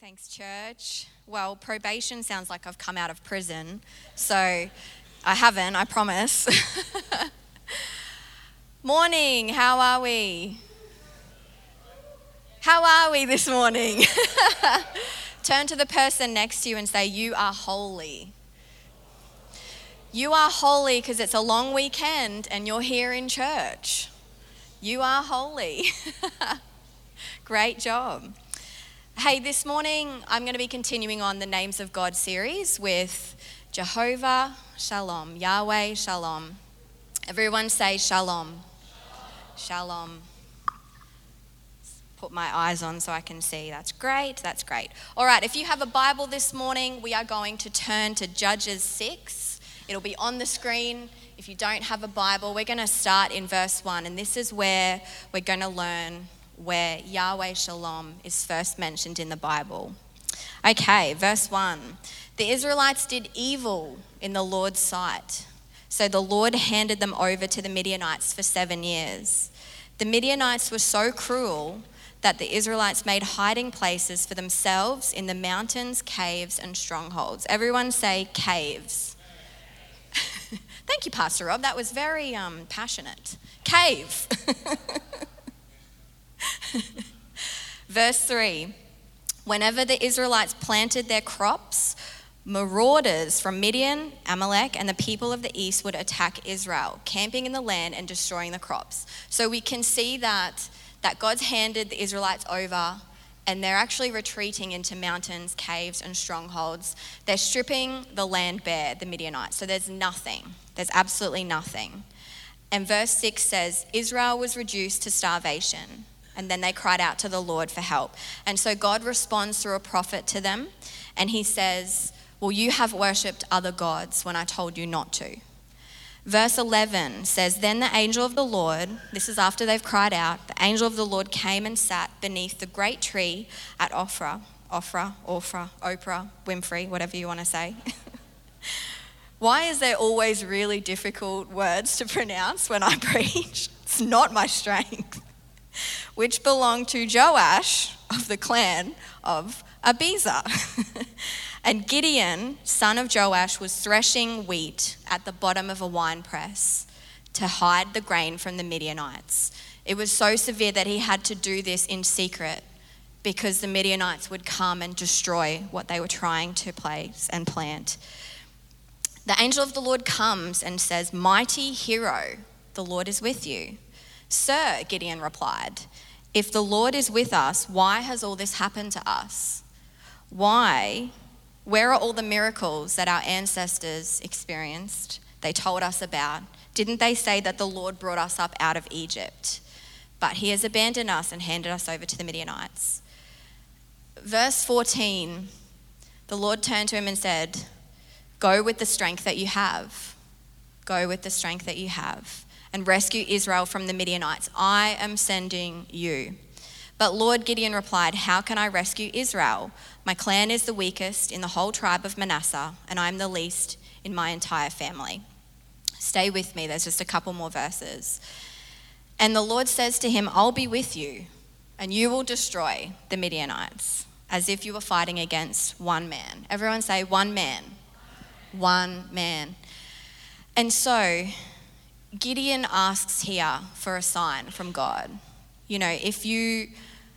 Thanks, church. Well, probation sounds like I've come out of prison, so I haven't, I promise. Morning, how are we? How are we this morning? Turn to the person next to you and say, you are holy. You are holy because it's a long weekend and you're here in church. You are holy. Great job. Hey, this morning I'm going to be continuing on the Names of God series with Jehovah Shalom, Yahweh Shalom. Everyone say Shalom. Shalom. Put my eyes on so I can see. That's great, that's great. All right, if you have a Bible this morning, we are going to turn to Judges 6. It'll be on the screen. If you don't have a Bible, we're going to start in verse 1, and this is where we're going to learn where Yahweh Shalom is first mentioned in the Bible. Okay, verse 1. The Israelites did evil in the Lord's sight, so the Lord handed them over to the Midianites for 7 years. The Midianites were so cruel that the Israelites made hiding places for themselves in the mountains, caves, and strongholds. Everyone say caves. Thank you, Pastor Rob. That was very passionate. Cave. Verse 3, whenever the Israelites planted their crops, marauders from Midian, Amalek, and the people of the east would attack Israel, camping in the land and destroying the crops. So we can see that God's handed the Israelites over and they're actually retreating into mountains, caves, and strongholds. They're stripping the land bare, the Midianites. So there's nothing. There's absolutely nothing. And verse 6 says, Israel was reduced to starvation. And then they cried out to the Lord for help. And so God responds through a prophet to them. And he says, well, you have worshipped other gods when I told you not to. Verse 11 says, then the angel of the Lord, this is after they've cried out, the angel of the Lord came and sat beneath the great tree at Ophrah, Oprah, Winfrey, whatever you want to say. Why is there always really difficult words to pronounce when I preach? It's not my strength. Which belonged to Joash of the clan of Abiezer. And Gideon, son of Joash, was threshing wheat at the bottom of a winepress to hide the grain from the Midianites. It was so severe that he had to do this in secret because the Midianites would come and destroy what they were trying to place and plant. The angel of the Lord comes and says, mighty hero, the Lord is with you. Sir, Gideon replied, if the Lord is with us, why has all this happened to us? Where are all the miracles that our ancestors experienced, they told us about? Didn't they say that the Lord brought us up out of Egypt? But he has abandoned us and handed us over to the Midianites. Verse 14, the Lord turned to him and said, go with the strength that you have. Go with the strength that you have. And rescue Israel from the Midianites. I am sending you. But Lord, Gideon replied, how can I rescue Israel? My clan is the weakest in the whole tribe of Manasseh, and I am the least in my entire family. Stay with me, there's just a couple more verses. And the Lord says to him, I'll be with you, and you will destroy the Midianites, as if you were fighting against one man. Everyone say, one man. One man. And so Gideon asks here for a sign from God. You know, if you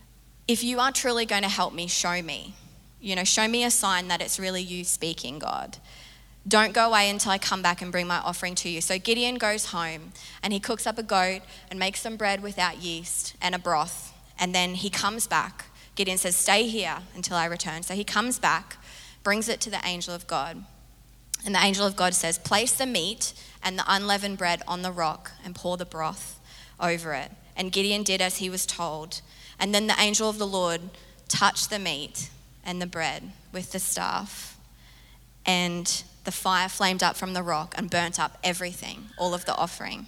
are truly going to help me, show me. You know, show me a sign that it's really you speaking, God. Don't go away until I come back and bring my offering to you. So Gideon goes home and he cooks up a goat and makes some bread without yeast and a broth. And then he comes back. Gideon says, stay here until I return. So he comes back, brings it to the angel of God. And the angel of God says, place the meat and the unleavened bread on the rock and pour the broth over it. And Gideon did as he was told. And then the angel of the Lord touched the meat and the bread with the staff. And the fire flamed up from the rock and burnt up everything, all of the offering.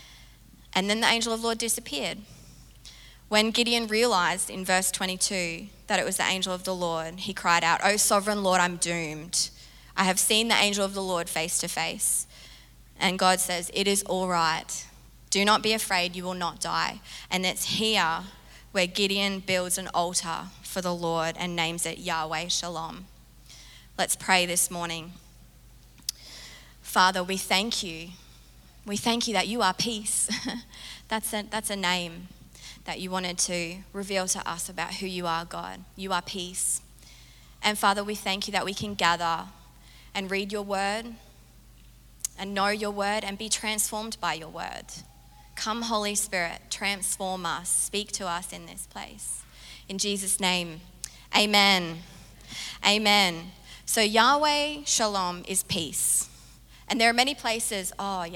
And then the angel of the Lord disappeared. When Gideon realized in verse 22 that it was the angel of the Lord, he cried out, "O sovereign Lord, I'm doomed. I have seen the angel of the Lord face to face." And God says, "It is all right. Do not be afraid, you will not die." And it's here where Gideon builds an altar for the Lord and names it Yahweh Shalom. Let's pray this morning. Father, we thank you. We thank you that you are peace. That's a name that you wanted to reveal to us about who you are, God. You are peace. And Father, we thank you that we can gather and read your word and know your word and be transformed by your word. Come, Holy Spirit, transform us. Speak to us in this place. In Jesus' name, amen. Amen. So Yahweh Shalom is peace. And there are many places,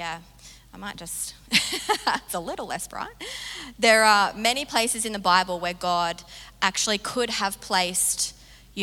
it's a little less bright. There are many places in the Bible where God actually could have placed,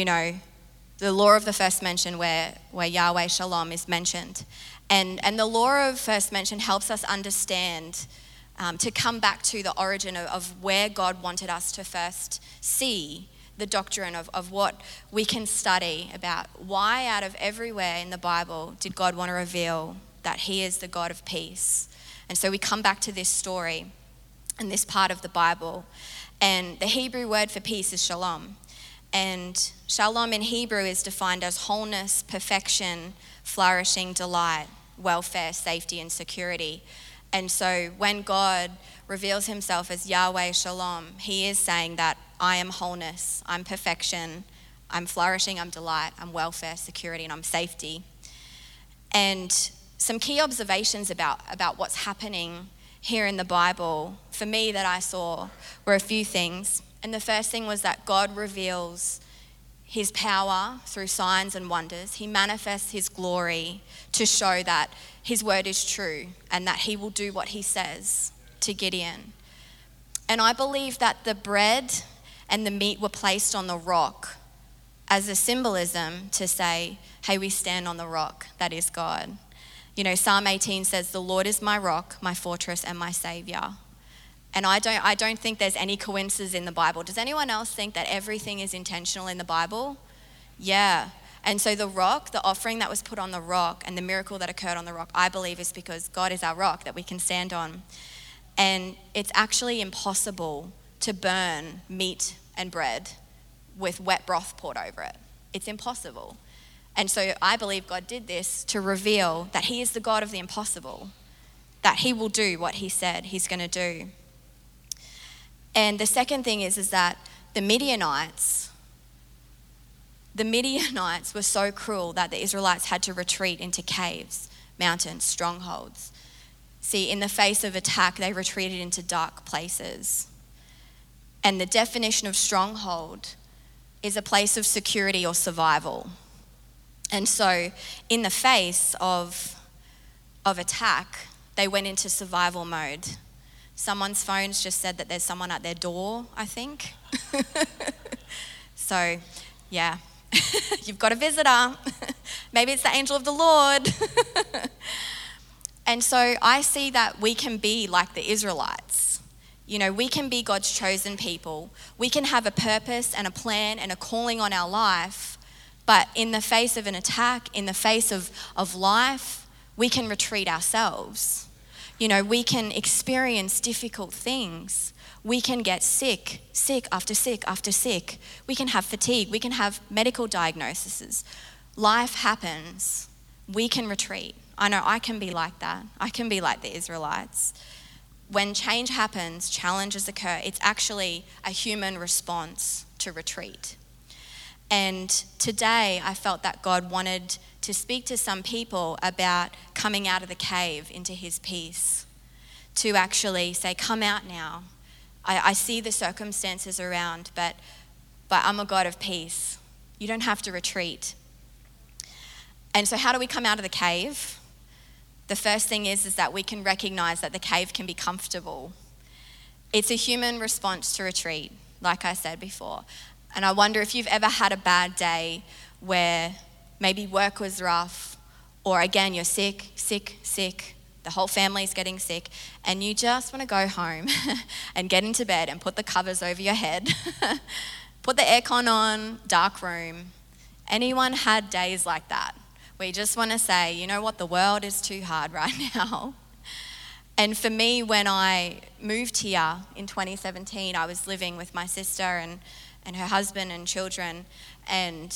the law of the first mention where Yahweh Shalom is mentioned. And the law of first mention helps us understand, to come back to the origin of where God wanted us to first see the doctrine of what we can study about why out of everywhere in the Bible did God want to reveal that he is the God of peace. And so we come back to this story and this part of the Bible. And the Hebrew word for peace is shalom. And shalom in Hebrew is defined as wholeness, perfection, flourishing, delight, welfare, safety, and security. And so when God reveals himself as Yahweh Shalom, he is saying that I am wholeness, I'm perfection, I'm flourishing, I'm delight, I'm welfare, security, and I'm safety. And some key observations about what's happening here in the Bible, for me that I saw, were a few things. And the first thing was that God reveals his power through signs and wonders. He manifests his glory to show that his word is true and that he will do what he says to Gideon. And I believe that the bread and the meat were placed on the rock as a symbolism to say, hey, we stand on the rock, that is God. Psalm 18 says, the Lord is my rock, my fortress, and my savior. And I don't think there's any coincidence in the Bible. Does anyone else think that everything is intentional in the Bible? Yeah. And so the rock, the offering that was put on the rock and the miracle that occurred on the rock, I believe is because God is our rock that we can stand on. And it's actually impossible to burn meat and bread with wet broth poured over it. It's impossible. And so I believe God did this to reveal that he is the God of the impossible, that he will do what he said he's going to do. And the second thing is that the Midianites were so cruel that the Israelites had to retreat into caves, mountains, strongholds. See, in the face of attack, they retreated into dark places. And the definition of stronghold is a place of security or survival. And so in the face of attack, they went into survival mode. Someone's phone's just said that there's someone at their door, I think. So, yeah, you've got a visitor. Maybe it's the angel of the Lord. And so I see that we can be like the Israelites. We can be God's chosen people. We can have a purpose and a plan and a calling on our life, but in the face of an attack, in the face of life, we can retreat ourselves. We can experience difficult things. We can get sick after sick after sick. We can have fatigue. We can have medical diagnoses. Life happens. We can retreat. I know I can be like that. I can be like the Israelites. When change happens, challenges occur, it's actually a human response to retreat. And today I felt that God wanted to speak to some people about coming out of the cave into his peace, to actually say, come out now. I see the circumstances around, but I'm a God of peace. You don't have to retreat. And so how do we come out of the cave? The first thing is that we can recognize that the cave can be comfortable. It's a human response to retreat, like I said before. And I wonder if you've ever had a bad day where maybe work was rough, or again, you're sick, the whole family's getting sick, and you just want to go home and get into bed and put the covers over your head, put the aircon on, dark room. Anyone had days like that? We just want to say, you know what, the world is too hard right now. And for me, when I moved here in 2017, I was living with my sister and her husband and children. And,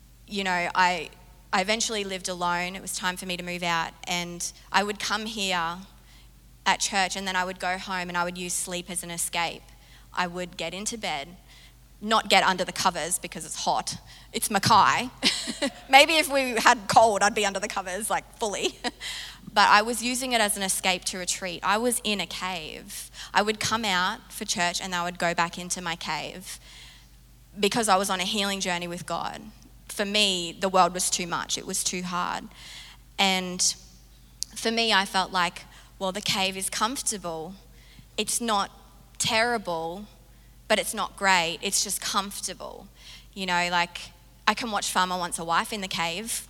I eventually lived alone. It was time for me to move out. And I would come here at church, and then I would go home and I would use sleep as an escape. I would get into bed, not get under the covers because it's hot. It's Mackay. Maybe if we had cold, I'd be under the covers, fully. But I was using it as an escape to retreat. I was in a cave. I would come out for church and I would go back into my cave because I was on a healing journey with God. For me, the world was too much. It was too hard. And for me, I felt like, well, the cave is comfortable. It's not terrible, but it's not great. It's just comfortable. I can watch Farmer Wants a Wife in the cave.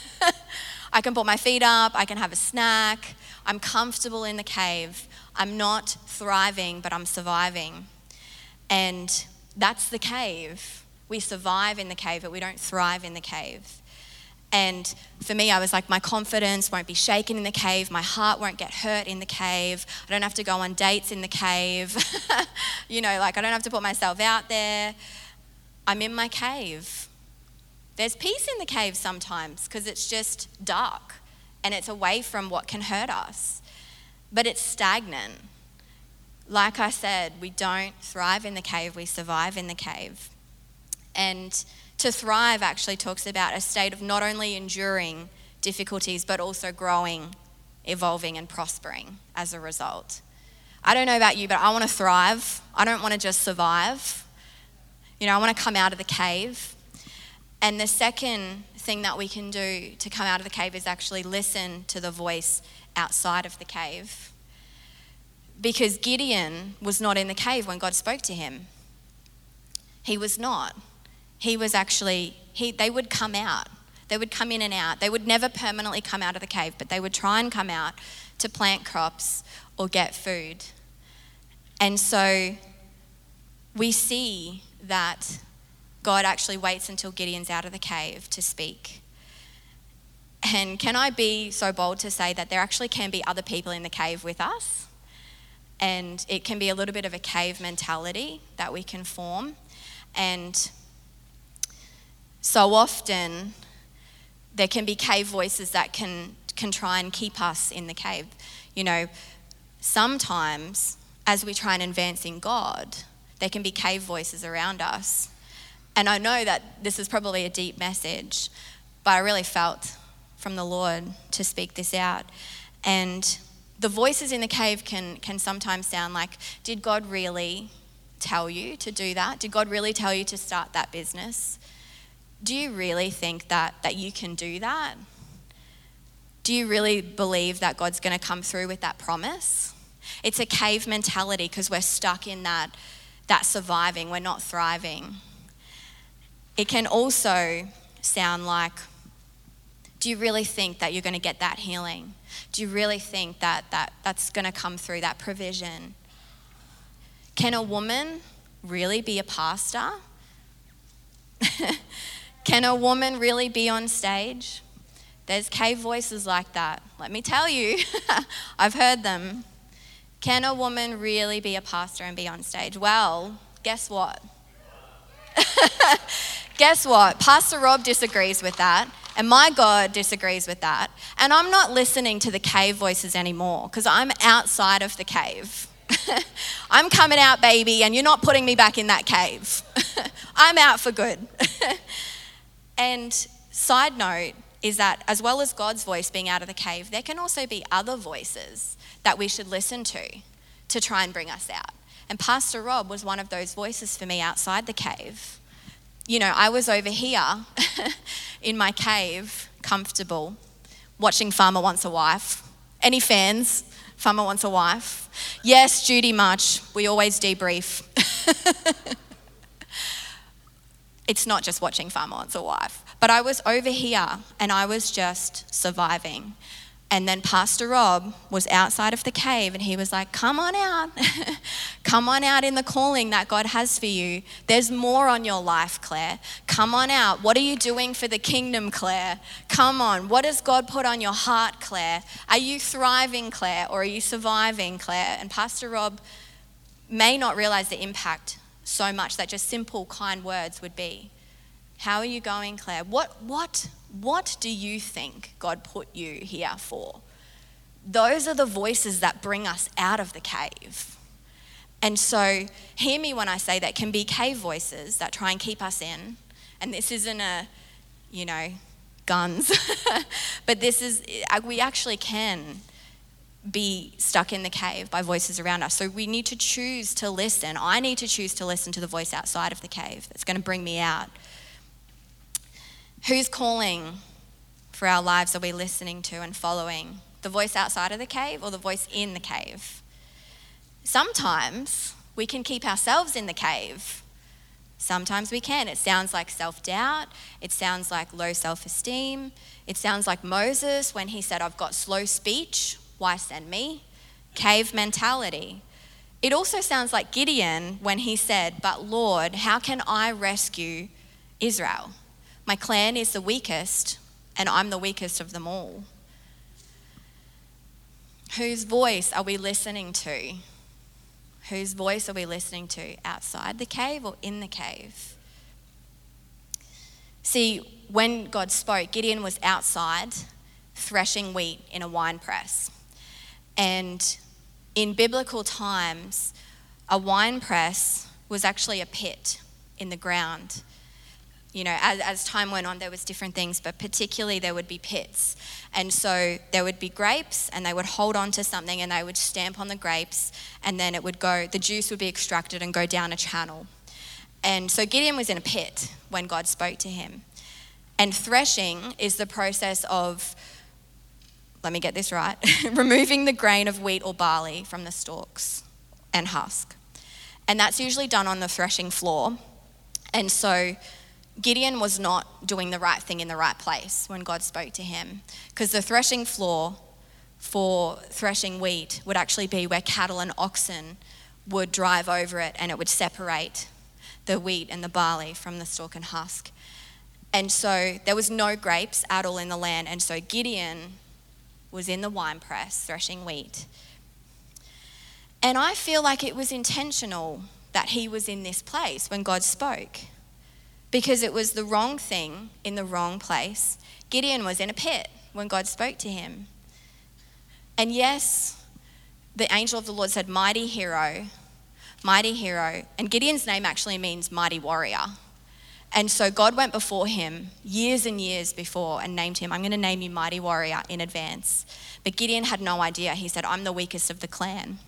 I can put my feet up. I can have a snack. I'm comfortable in the cave. I'm not thriving, but I'm surviving. And that's the cave. We survive in the cave, but we don't thrive in the cave. And for me, I was like, my confidence won't be shaken in the cave. My heart won't get hurt in the cave. I don't have to go on dates in the cave. I don't have to put myself out there. I'm in my cave. There's peace in the cave sometimes because it's just dark and it's away from what can hurt us. But it's stagnant. Like I said, we don't thrive in the cave, we survive in the cave. And to thrive actually talks about a state of not only enduring difficulties, but also growing, evolving, and prospering as a result. I don't know about you, but I want to thrive. I don't want to just survive. I want to come out of the cave. And the second thing that we can do to come out of the cave is actually listen to the voice outside of the cave. Because Gideon was not in the cave when God spoke to him. He was not. He was actually, they would come out. They would come in and out. They would never permanently come out of the cave, but they would try and come out to plant crops or get food. And so we see that God actually waits until Gideon's out of the cave to speak. And can I be so bold to say that there actually can be other people in the cave with us? And it can be a little bit of a cave mentality that we can form. And so often there can be cave voices that can try and keep us in the cave. Sometimes as we try and advance in God, there can be cave voices around us. And I know that this is probably a deep message, but I really felt from the Lord to speak this out. And the voices in the cave can sometimes sound like, did God really tell you to do that? Did God really tell you to start that business? Do you really think that you can do that? Do you really believe that God's going to come through with that promise? It's a cave mentality because we're stuck in that surviving, we're not thriving. It can also sound like, do you really think that you're going to get that healing? Do you really think that's going to come through, that provision? Can a woman really be a pastor? Can a woman really be on stage? There's cave voices like that. Let me tell you, I've heard them. Can a woman really be a pastor and be on stage? Well, guess what? Guess what? Pastor Rob disagrees with that, and my God disagrees with that. And I'm not listening to the cave voices anymore because I'm outside of the cave. I'm coming out, baby, and you're not putting me back in that cave. I'm out for good. And side note is that as well as God's voice being out of the cave, there can also be other voices that we should listen to try and bring us out. And Pastor Rob was one of those voices for me outside the cave. I was over here in my cave, comfortable, watching Farmer Wants a Wife. Any fans? Farmer Wants a Wife? Yes, Judy March. We always debrief. It's not just watching Farmer Wants a Wife. But I was over here and I was just surviving. And then Pastor Rob was outside of the cave and he was like, come on out. Come on out in the calling that God has for you. There's more on your life, Claire. Come on out. What are you doing for the kingdom, Claire? Come on. What has God put on your heart, Claire? Are you thriving, Claire, or are you surviving, Claire? And Pastor Rob may not realize the impact so much that just simple, kind words would be. How are you going, Claire? What do you think God put you here for? Those are the voices that bring us out of the cave. And so hear me when I say that can be cave voices that try and keep us in. And this isn't guns. But we actually can be stuck in the cave by voices around us. So we need to choose to listen. I need to choose to listen to the voice outside of the cave that's going to bring me out. Whose calling for our lives are we listening to and following? The voice outside of the cave or the voice in the cave? Sometimes we can keep ourselves in the cave. Sometimes we can. It sounds like self-doubt. It sounds like low self-esteem. It sounds like Moses when he said, I've got slow speech, why send me? Cave mentality. It also sounds like Gideon when he said, but Lord, how can I rescue Israel? My clan is the weakest, and I'm the weakest of them all. Whose voice are we listening to? Whose voice are we listening to? Outside the cave or in the cave? See, when God spoke, Gideon was outside threshing wheat in a wine press. And in biblical times, a wine press was actually a pit in the ground. As time went on, there was different things, but particularly there would be pits. And so there would be grapes, and they would hold on to something, and they would stamp on the grapes, and then the juice would be extracted and go down a channel. And so Gideon was in a pit when God spoke to him. And threshing is the process of, let me get this right, removing the grain of wheat or barley from the stalks and husk. And that's usually done on the threshing floor. And so Gideon was not doing the right thing in the right place when God spoke to him, because the threshing floor for threshing wheat would actually be where cattle and oxen would drive over it, and it would separate the wheat and the barley from the stalk and husk. And so there was no grapes at all in the land, and so Gideon was in the wine press threshing wheat. And I feel like it was intentional that he was in this place when God spoke, because it was the wrong thing in the wrong place. Gideon was in a pit when God spoke to him. And yes, the angel of the Lord said, mighty hero, mighty hero. And Gideon's name actually means mighty warrior. And so God went before him years and years before and named him, I'm going to name you mighty warrior in advance. But Gideon had no idea. He said, I'm the weakest of the clan.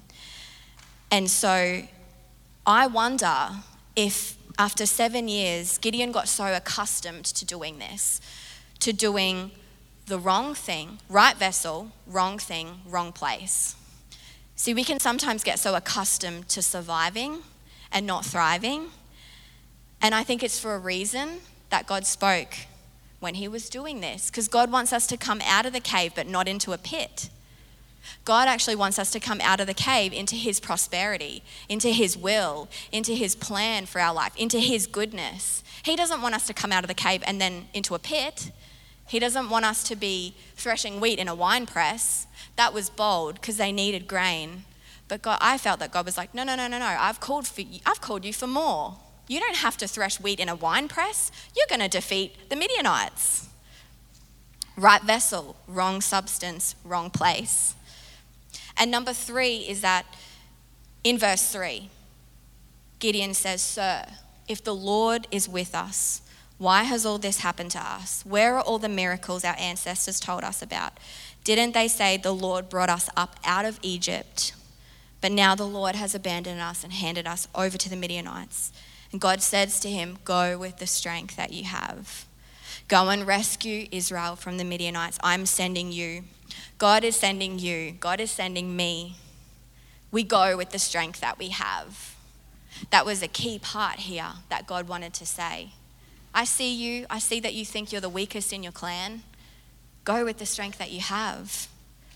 And so I wonder if after 7 years, Gideon got so accustomed to doing this, to doing the wrong thing, right vessel, wrong thing, wrong place. See, we can sometimes get so accustomed to surviving and not thriving. And I think it's for a reason that God spoke when he was doing this, because God wants us to come out of the cave, but not into a pit. God actually wants us to come out of the cave into his prosperity, into his will, into his plan for our life, into his goodness. He doesn't want us to come out of the cave and then into a pit. He doesn't want us to be threshing wheat in a wine press. That was bold because they needed grain. But I felt that God was like, no. I've called you for more. You don't have to thresh wheat in a wine press. You're going to defeat the Midianites. Right vessel, wrong substance, wrong place. And number 3 is that in verse 3, Gideon says, Sir, if the Lord is with us, why has all this happened to us? Where are all the miracles our ancestors told us about? Didn't they say the Lord brought us up out of Egypt? But now the Lord has abandoned us and handed us over to the Midianites. And God says to him, go with the strength that you have. Go and rescue Israel from the Midianites. I'm sending you. God is sending you. God is sending me. We go with the strength that we have. That was a key part here that God wanted to say. I see you. I see that you think you're the weakest in your clan. Go with the strength that you have.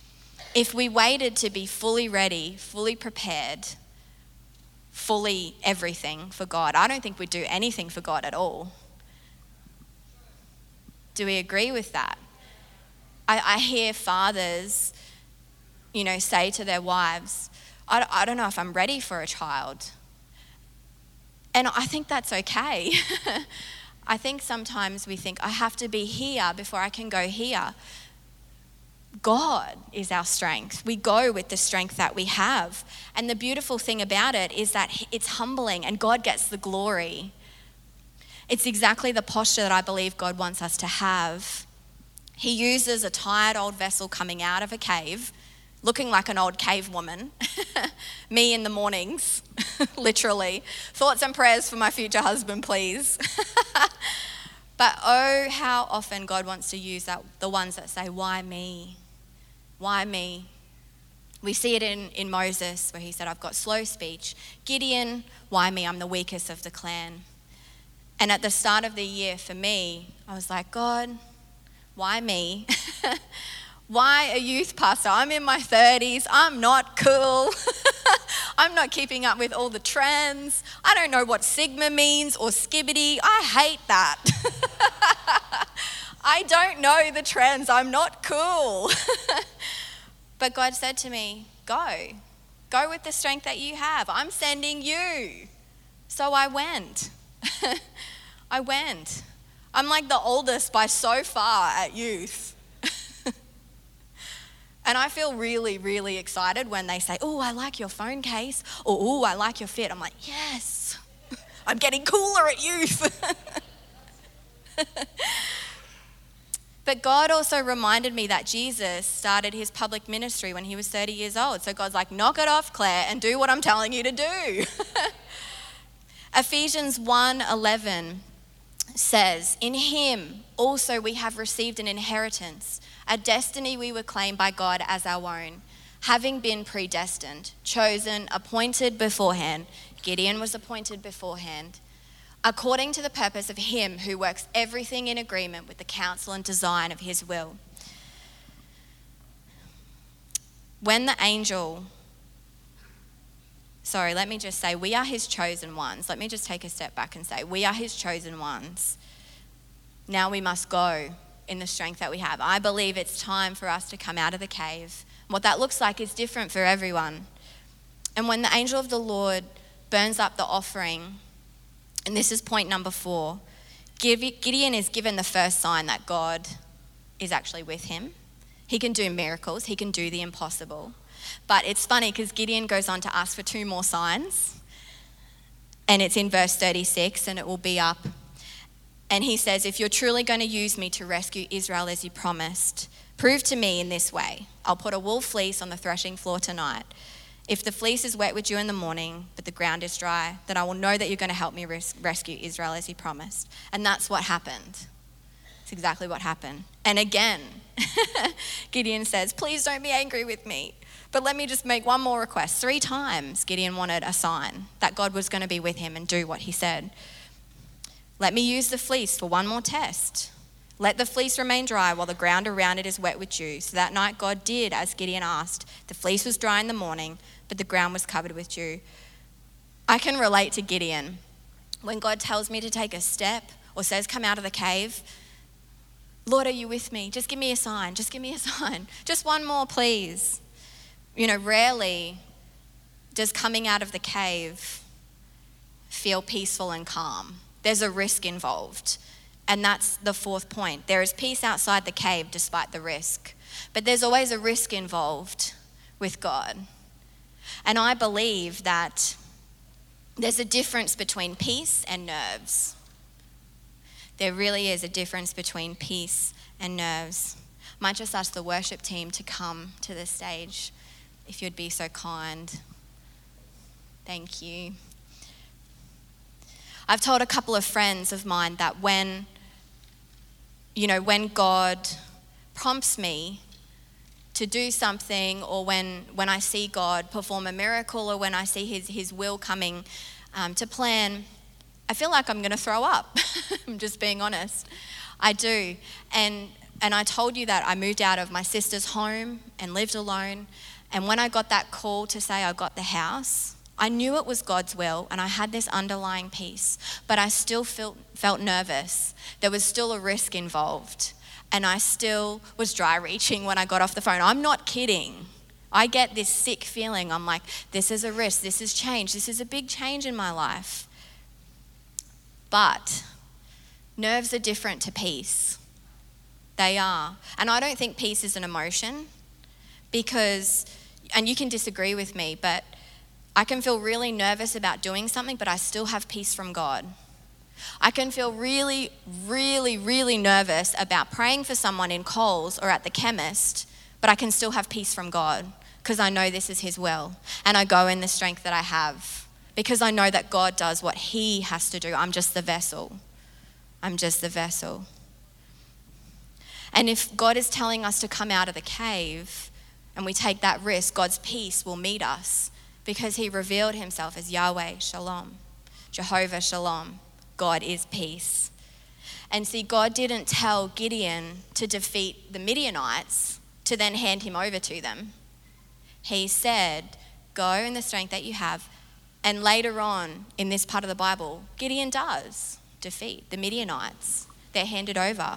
If we waited to be fully ready, fully prepared, fully everything for God, I don't think we'd do anything for God at all. Do we agree with that? I hear fathers, say to their wives, I don't know if I'm ready for a child. And I think that's okay. I think sometimes we think, I have to be here before I can go here. God is our strength. We go with the strength that we have. And the beautiful thing about it is that it's humbling and God gets the glory. It's exactly the posture that I believe God wants us to have. He uses a tired old vessel coming out of a cave, looking like an old cave woman, me in the mornings, literally. Thoughts and prayers for my future husband, please. But oh, how often God wants to use the ones that say, why me? Why me? We see it in Moses where he said, I've got slow speech. Gideon, why me? I'm the weakest of the clan. And at the start of the year for me, I was like, God, why me? Why a youth pastor? I'm in my 30s. I'm not cool. I'm not keeping up with all the trends. I don't know what Sigma means or skibbity. I hate that. I don't know the trends. I'm not cool. But God said to me, go with the strength that you have. I'm sending you. So I went. I went. I'm like the oldest by so far at youth. And I feel really, really excited when they say, oh, I like your phone case, or oh, I like your fit. I'm like, yes, I'm getting cooler at youth. But God also reminded me that Jesus started his public ministry when he was 30 years old. So God's like, knock it off, Claire, and do what I'm telling you to do. Ephesians 1:11 says, in him also we have received an inheritance, a destiny we were claimed by God as our own, having been predestined, chosen, appointed beforehand. Gideon was appointed beforehand, according to the purpose of him who works everything in agreement with the counsel and design of his will. Let me just say, we are his chosen ones. Let me just take a step back and say, we are his chosen ones. Now we must go in the strength that we have. I believe it's time for us to come out of the cave. What that looks like is different for everyone. And when the angel of the Lord burns up the offering, and this is point number 4, Gideon is given the first sign that God is actually with him. He can do miracles. He can do the impossible. But it's funny because Gideon goes on to ask for 2 more signs. And it's in verse 36, and it will be up. And he says, if you're truly going to use me to rescue Israel as you promised, prove to me in this way. I'll put a wool fleece on the threshing floor tonight. If the fleece is wet with dew in the morning, but the ground is dry, then I will know that you're going to help me rescue Israel as you promised. And that's what happened. It's exactly what happened. And again, Gideon says, please don't be angry with me, but let me just make one more request. 3 times Gideon wanted a sign that God was going to be with him and do what he said. Let me use the fleece for one more test. Let the fleece remain dry while the ground around it is wet with dew. So that night God did as Gideon asked. The fleece was dry in the morning, but the ground was covered with dew. I can relate to Gideon. When God tells me to take a step or says come out of the cave, Lord, are you with me? Just give me a sign. Just give me a sign. Just one more, please. Rarely does coming out of the cave feel peaceful and calm. There's a risk involved. And that's the 4th point. There is peace outside the cave despite the risk. But there's always a risk involved with God. And I believe that there's a difference between peace and nerves. There really is a difference between peace and nerves. Might just ask the worship team to come to the stage, if you'd be so kind. Thank you. I've told a couple of friends of mine that when God prompts me to do something, or when I see God perform a miracle, or when I see his will coming to plan, I feel like I'm going to throw up. I'm just being honest. I do. And And I told you that I moved out of my sister's home and lived alone. And when I got that call to say I got the house, I knew it was God's will and I had this underlying peace, but I still felt nervous. There was still a risk involved, and I still was dry reaching when I got off the phone. I'm not kidding. I get this sick feeling. I'm like, this is a risk, this is change, this is a big change in my life. But nerves are different to peace. They are. And I don't think peace is an emotion because, and you can disagree with me, but I can feel really nervous about doing something, but I still have peace from God. I can feel really, really, really nervous about praying for someone in Coles or at the chemist, but I can still have peace from God because I know this is His will. And I go in the strength that I have because I know that God does what He has to do. I'm just the vessel. I'm just the vessel. And if God is telling us to come out of the cave and we take that risk, God's peace will meet us because He revealed Himself as Yahweh Shalom, Jehovah Shalom. God is peace. And see, God didn't tell Gideon to defeat the Midianites to then hand him over to them. He said, go in the strength that you have. And later on in this part of the Bible, Gideon does defeat the Midianites. They're handed over.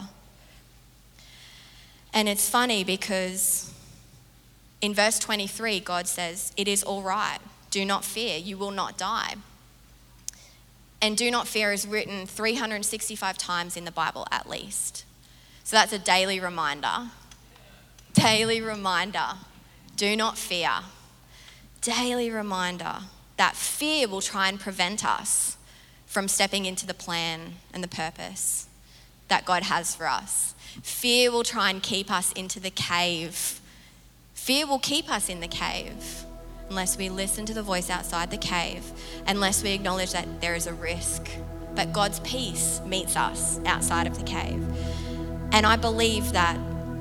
And it's funny because in verse 23, God says, it is all right. Do not fear. You will not die. And do not fear is written 365 times in the Bible at least. So that's a daily reminder. Daily reminder. Do not fear. Daily reminder that fear will try and prevent us from stepping into the plan and the purpose that God has for us. Fear will try and keep us into the cave. Fear will keep us in the cave unless we listen to the voice outside the cave, unless we acknowledge that there is a risk. But God's peace meets us outside of the cave. And I believe that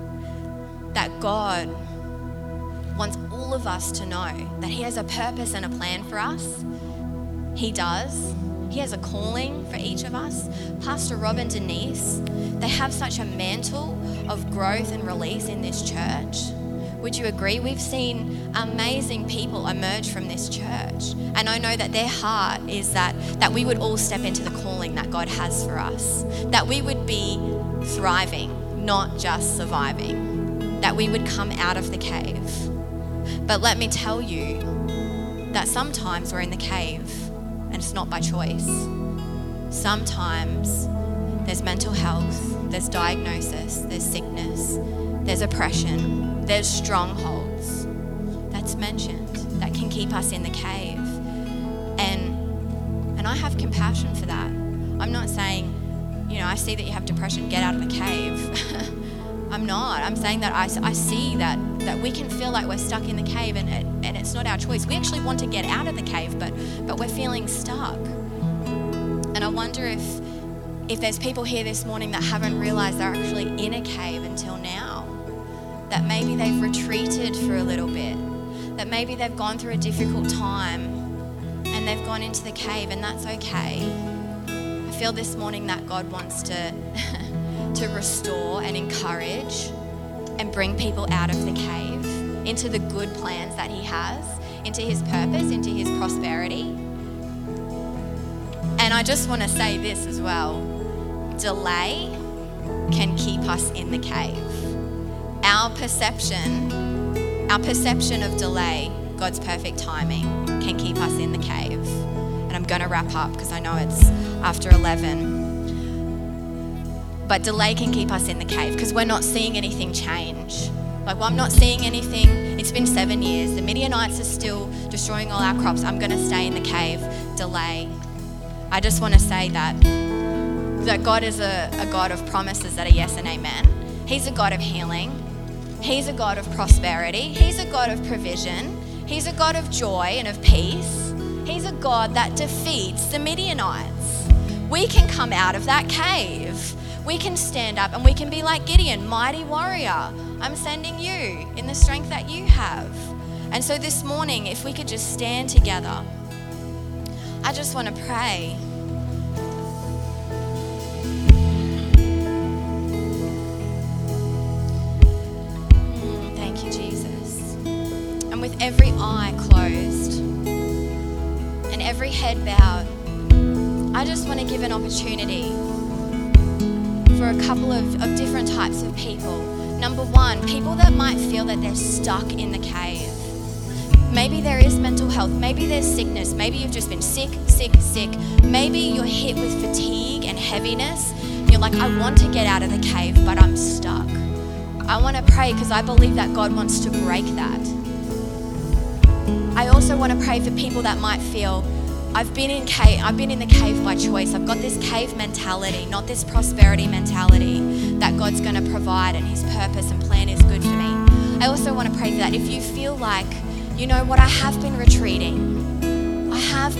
God wants all of us to know that He has a purpose and a plan for us. He does. He has a calling for each of us. Pastor Rob and Denise, they have such a mantle of growth and release in this church. Would you agree? We've seen amazing people emerge from this church. And I know that their heart is that we would all step into the calling that God has for us. That we would be thriving, not just surviving. That we would come out of the cave. But let me tell you that sometimes we're in the cave and it's not by choice. Sometimes there's mental health, there's diagnosis, there's sickness, there's oppression, there's strongholds that's mentioned that can keep us in the cave. And I have compassion for that. I'm not saying, I see that you have depression, get out of the cave. I'm not. I'm saying that I see that we can feel like we're stuck in the cave and it's not our choice. We actually want to get out of the cave, but we're feeling stuck. And I wonder if there's people here this morning that haven't realized they're actually in a cave until now. That maybe they've retreated for a little bit. That maybe they've gone through a difficult time and they've gone into the cave, and that's okay. I feel this morning that God wants to restore and encourage and bring people out of the cave into the good plans that He has, into His purpose, into His prosperity. And I just want to say this as well. Delay can keep us in the cave. Our perception of delay, God's perfect timing, can keep us in the cave. And I'm going to wrap up because I know it's after 11. But delay can keep us in the cave because we're not seeing anything change. I'm not seeing anything. It's been 7 years. The Midianites are still destroying all our crops. I'm going to stay in the cave. Delay. I just want to say that God is a God of promises that are yes and amen. He's a God of healing. He's a God of prosperity. He's a God of provision. He's a God of joy and of peace. He's a God that defeats the Midianites. We can come out of that cave. We can stand up and we can be like Gideon, mighty warrior. I'm sending you in the strength that you have. And so this morning, if we could just stand together, I just want to pray. every eye closed and every head bowed, I just want to give an opportunity for a couple of different types of people. Number one, people that might feel that they're stuck in the cave. Maybe there is mental health, maybe there's sickness, maybe you've just been sick. Maybe you're hit with fatigue and heaviness. You're like, I want to get out of the cave, but I'm stuck. I want to pray because I believe that God wants to break that. I also want to pray for people that might feel, I've been in the cave by choice. I've got this cave mentality, not this prosperity mentality that God's going to provide and his purpose and plan is good for me. I also want to pray for that. If you feel like, you know what, I have been retreating. I have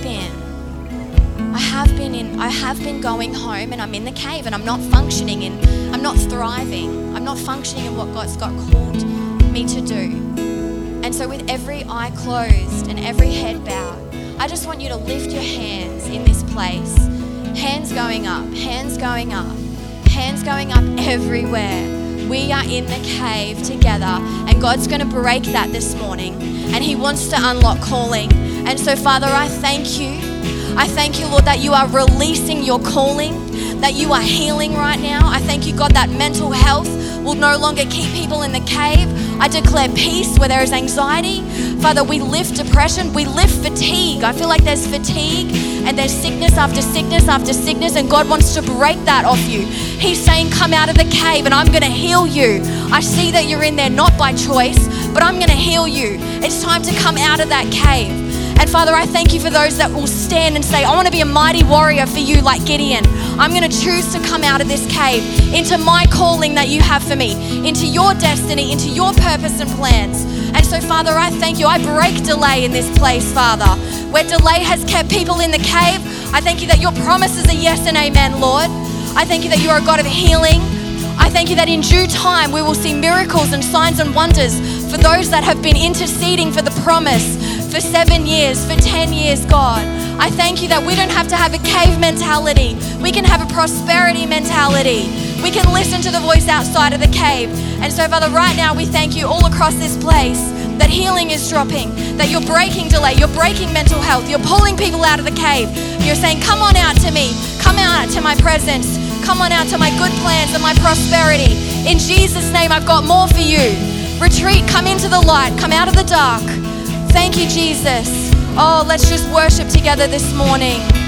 been going home and I'm in the cave and I'm not functioning and I'm not thriving. I'm not functioning in what God's got called me to do. And so with every eye closed and every head bowed, I just want you to lift your hands in this place. Hands going up, hands going up, hands going up everywhere. We are in the cave together and God's going to break that this morning and he wants to unlock calling. And so Father, I thank you. I thank you, Lord, that you are releasing your calling, that you are healing right now. I thank you, God, that mental health will no longer keep people in the cave. I declare peace where there is anxiety. Father, we lift depression, we lift fatigue. I feel like there's fatigue and there's sickness after sickness after sickness, and God wants to break that off you. He's saying, come out of the cave and I'm going to heal you. I see that you're in there not by choice, but I'm going to heal you. It's time to come out of that cave. And Father, I thank you for those that will stand and say, I want to be a mighty warrior for you like Gideon. I'm going to choose to come out of this cave into my calling that you have for me, into your destiny, into your purpose and plans. And so, Father, I thank you. I break delay in this place, Father. Where delay has kept people in the cave, I thank you that your promises are yes and amen, Lord. I thank you that you are a God of healing. I thank you that in due time we will see miracles and signs and wonders for those that have been interceding for the promise for 7 years, for 10 years, God. I thank you that we don't have to have a cave mentality. We can have a prosperity mentality. We can listen to the voice outside of the cave. And so, Father, right now we thank you all across this place that healing is dropping, that you're breaking delay, you're breaking mental health, you're pulling people out of the cave. You're saying, come on out to me, come out to my presence, come on out to my good plans and my prosperity. In Jesus' name, I've got more for you. Retreat, come into the light, come out of the dark. Thank you, Jesus. Oh, let's just worship together this morning.